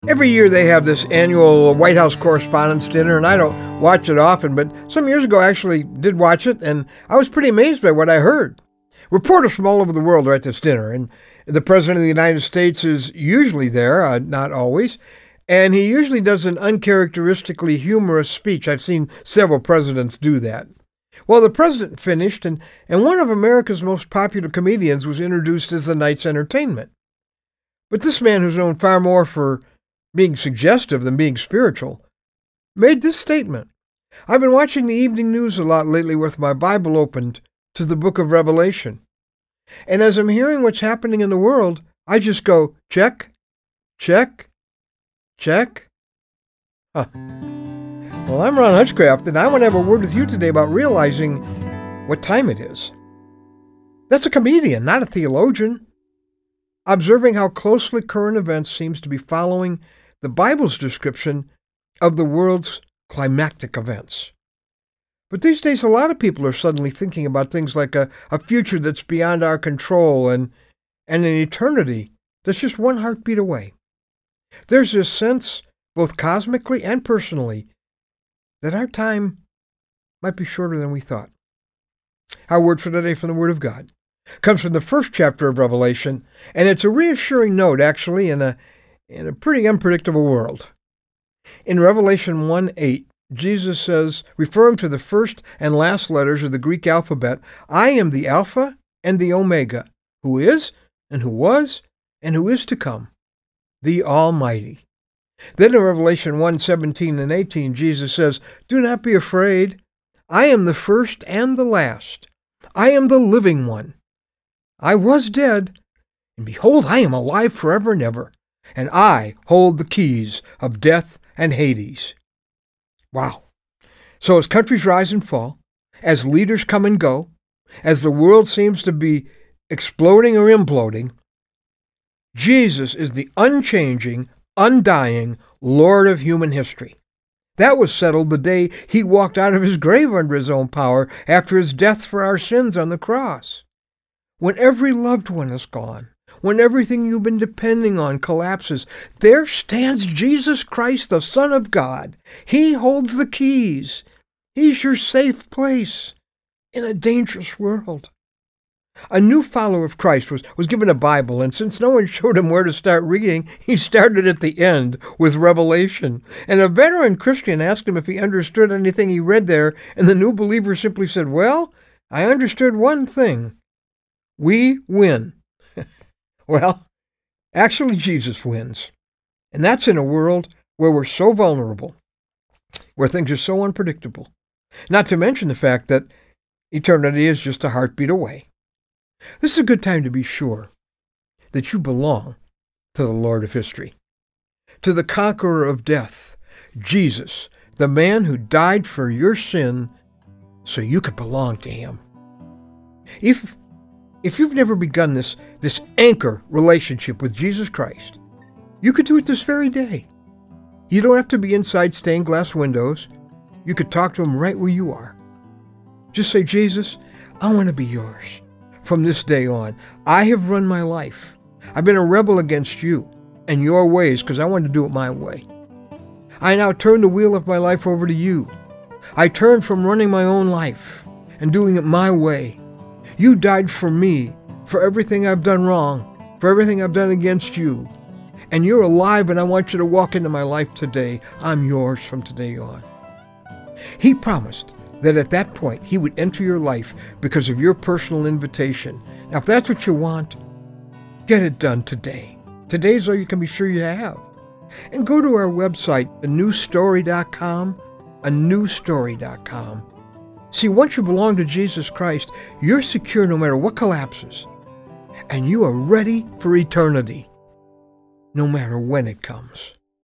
Every year they have this annual White House Correspondents' Dinner, and I don't watch it often, but some years ago I actually did watch it, and I was pretty amazed by what I heard. Reporters from all over the world are at this dinner, and the President of the United States is usually there, not always, and he usually does an uncharacteristically humorous speech. I've seen several presidents do that. Well, the president finished, and one of America's most popular comedians was introduced as the night's entertainment. But this man, who's known far more for being suggestive than being spiritual, made this statement. I've been watching the evening news a lot lately with my Bible opened to the book of Revelation. And as I'm hearing what's happening in the world, I just go, check, check, check. Huh. Well, I'm Ron Hutchcraft, and I want to have a word with you today about realizing what time it is. That's a comedian, not a theologian. Observing how closely current events seems to be following the Bible's description of the world's climactic events. But these days, a lot of people are suddenly thinking about things like a future that's beyond our control and an eternity that's just one heartbeat away. There's this sense, both cosmically and personally, that our time might be shorter than we thought. Our word for today from the Word of God comes from the first chapter of Revelation, and it's a reassuring note, actually, in a pretty unpredictable world. In Revelation 1:8, Jesus says, referring to the first and last letters of the Greek alphabet, I am the Alpha and the Omega, who is, and who was, and who is to come, the Almighty. Then in Revelation 1:17 and 18, Jesus says, do not be afraid. I am the first and the last. I am the living one. I was dead, and behold, I am alive forever and ever, and I hold the keys of death and Hades. Wow. So as countries rise and fall, as leaders come and go, as the world seems to be exploding or imploding, Jesus is the unchanging, undying Lord of human history. That was settled the day he walked out of his grave under his own power after his death for our sins on the cross. When every loved one is gone, when everything you've been depending on collapses, there stands Jesus Christ, the Son of God. He holds the keys. He's your safe place in a dangerous world. A new follower of Christ was given a Bible, and since no one showed him where to start reading, he started at the end with Revelation. And a veteran Christian asked him if he understood anything he read there, and the new believer simply said, well, I understood one thing. We win. Well, actually, Jesus wins. And that's in a world where we're so vulnerable, where things are so unpredictable. Not to mention the fact that eternity is just a heartbeat away. This is a good time to be sure that you belong to the Lord of history, to the conqueror of death, Jesus, the man who died for your sin so you could belong to him. If you've never begun this anchor relationship with Jesus Christ, you could do it this very day. You don't have to be inside stained glass windows. You could talk to him right where you are. Just say, Jesus, I want to be yours. From this day on, I have run my life. I've been a rebel against you and your ways because I wanted to do it my way. I now turn the wheel of my life over to you. I turn from running my own life and doing it my way. You died for me, for everything I've done wrong, for everything I've done against you. And you're alive, and I want you to walk into my life today. I'm yours from today on. He promised that at that point he would enter your life because of your personal invitation. Now, if that's what you want, get it done today. Today's all you can be sure you have. And go to our website, anewstory.com, anewstory.com. See, once you belong to Jesus Christ, you're secure no matter what collapses. And you are ready for eternity, no matter when it comes.